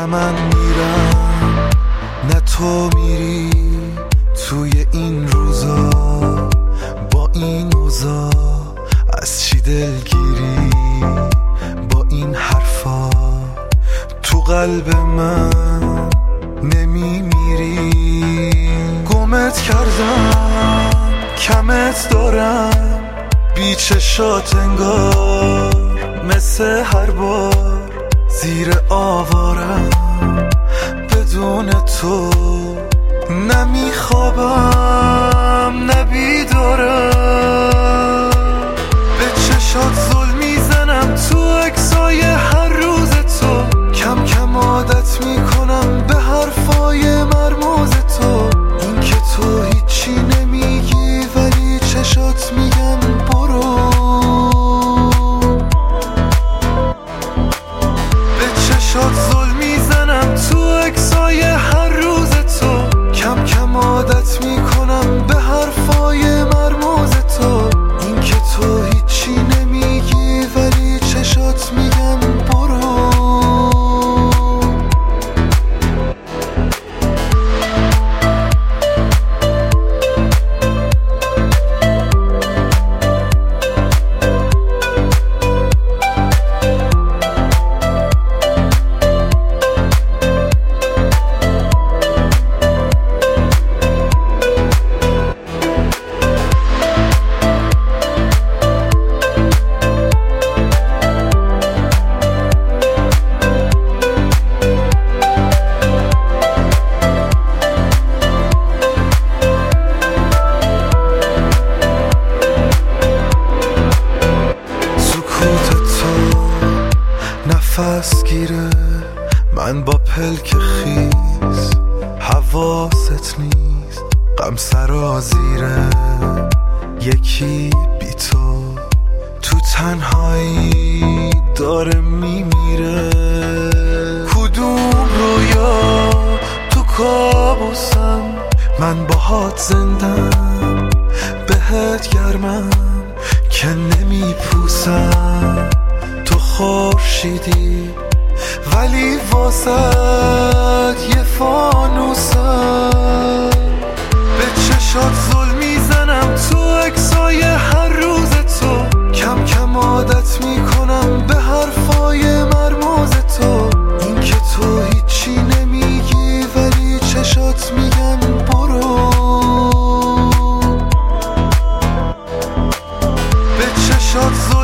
من میرم نه تو میری توی این روزا، با این اوضاع از چی دلگیری، با این حرفا تو قلب من نمیمیری. گمت کردم کمت دارم بی چشات انگار، مثل هر بار زیر آوارم بدون تو، نمیخوابم نبیدارم، به چشات ظلم میزنم تو عکسای هر روز تو، کم کم عادت میکنم به حرفای مرموز تو، این که تو هیچی نمیگی ولی چشات میگن برو، به چشات ظلم میزنم تو عکسای هر روز تو، کم کم عادت میکنم به حرفای مرموز تو، این که تو هیچی نمیگی ولی چشات میگن برو. نفس گیره من با پلک خیز، حواست نیست غم سرازیره، یکی بی تو تنهایی داره میمیره، کدوم رویا تو کابوسم من باهات زندم، بهت گرمم که نمیپوسم، خورشیدی ولی واسط یه فانوسم، به چشات ظلم میزنم تو عکسای هر روز تو، کم کم عادت میکنم به حرفای مرموز تو، این که تو هیچی نمیگی ولی چشات میگن برو، به چشات